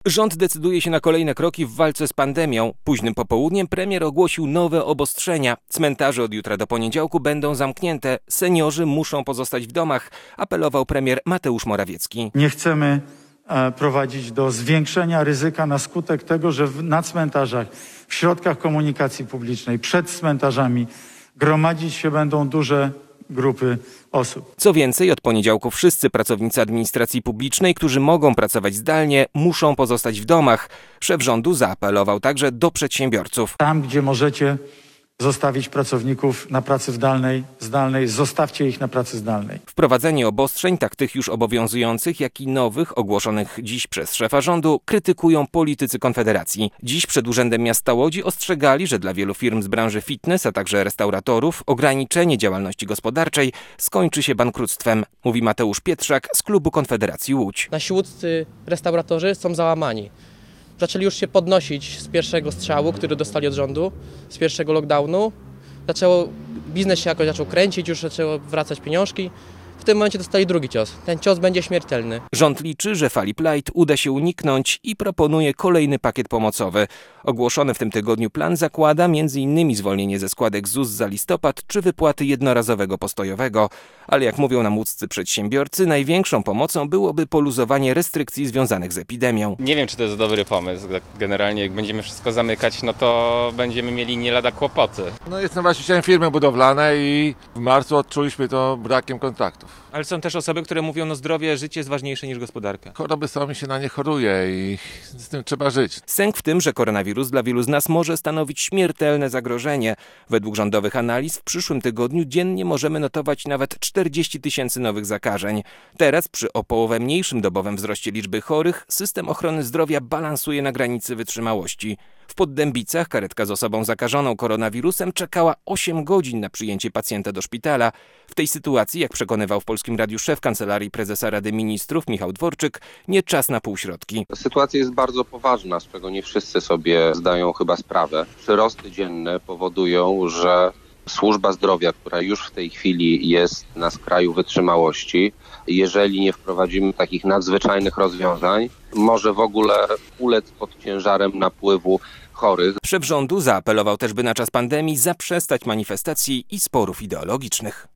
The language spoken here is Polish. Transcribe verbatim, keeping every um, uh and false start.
Rząd decyduje się na kolejne kroki w walce z pandemią. Późnym popołudniem premier ogłosił nowe obostrzenia. Cmentarze od jutra do poniedziałku będą zamknięte. Seniorzy muszą pozostać w domach, apelował premier Mateusz Morawiecki. Nie chcemy e, prowadzić do zwiększenia ryzyka na skutek tego, że w, na cmentarzach, w środkach komunikacji publicznej, przed cmentarzami gromadzić się będą duże grupy osób. Co więcej, od poniedziałku wszyscy pracownicy administracji publicznej, którzy mogą pracować zdalnie, muszą pozostać w domach. Szef rządu zaapelował także do przedsiębiorców. Tam, gdzie możecie zostawić pracowników na pracy zdalnej, zdalnej, zostawcie ich na pracy zdalnej. Wprowadzenie obostrzeń, tak tych już obowiązujących, jak i nowych, ogłoszonych dziś przez szefa rządu, krytykują politycy Konfederacji. Dziś przed Urzędem Miasta Łodzi ostrzegali, że dla wielu firm z branży fitness, a także restauratorów, ograniczenie działalności gospodarczej skończy się bankructwem, mówi Mateusz Pietrzak z klubu Konfederacji Łódź. Nasi łódzcy restauratorzy są załamani. Zaczęli już się podnosić z pierwszego strzału, który dostali od rządu, z pierwszego lockdownu. Zaczęło, biznes się jakoś zaczął kręcić, już zaczęło wracać pieniążki. W tym momencie dostali drugi cios. Ten cios będzie śmiertelny. Rząd liczy, że fali plajt uda się uniknąć i proponuje kolejny pakiet pomocowy. Ogłoszony w tym tygodniu plan zakłada między innymi zwolnienie ze składek Z U S za listopad czy wypłaty jednorazowego postojowego. Ale jak mówią nam łódzcy przedsiębiorcy, największą pomocą byłoby poluzowanie restrykcji związanych z epidemią. Nie wiem, czy to jest dobry pomysł. Generalnie jak będziemy wszystko zamykać, no to będziemy mieli nie lada kłopoty. No, jestem właścicielem firmy budowlanej i w marcu odczuliśmy to brakiem kontaktów. Ale są też osoby, które mówią, no zdrowie, życie jest ważniejsze niż gospodarka. Choroby są i się na nie choruje i z tym trzeba żyć. Sęk w tym, że koronawirus dla wielu z nas może stanowić śmiertelne zagrożenie. Według rządowych analiz w przyszłym tygodniu dziennie możemy notować nawet czterdzieści tysięcy nowych zakażeń. Teraz przy o połowę mniejszym dobowym wzroście liczby chorych system ochrony zdrowia balansuje na granicy wytrzymałości. W Poddębicach karetka z osobą zakażoną koronawirusem czekała osiem godzin na przyjęcie pacjenta do szpitala. W tej sytuacji, jak przekonywał w Polskim Radiu szef Kancelarii Prezesa Rady Ministrów Michał Dworczyk, nie czas na półśrodki. Sytuacja jest bardzo poważna, z czego nie wszyscy sobie zdają chyba sprawę. Przyrosty dzienne powodują, że służba zdrowia, która już w tej chwili jest na skraju wytrzymałości, jeżeli nie wprowadzimy takich nadzwyczajnych rozwiązań, może w ogóle ulec pod ciężarem napływu chorych. Szef rządu zaapelował też, by na czas pandemii zaprzestać manifestacji i sporów ideologicznych.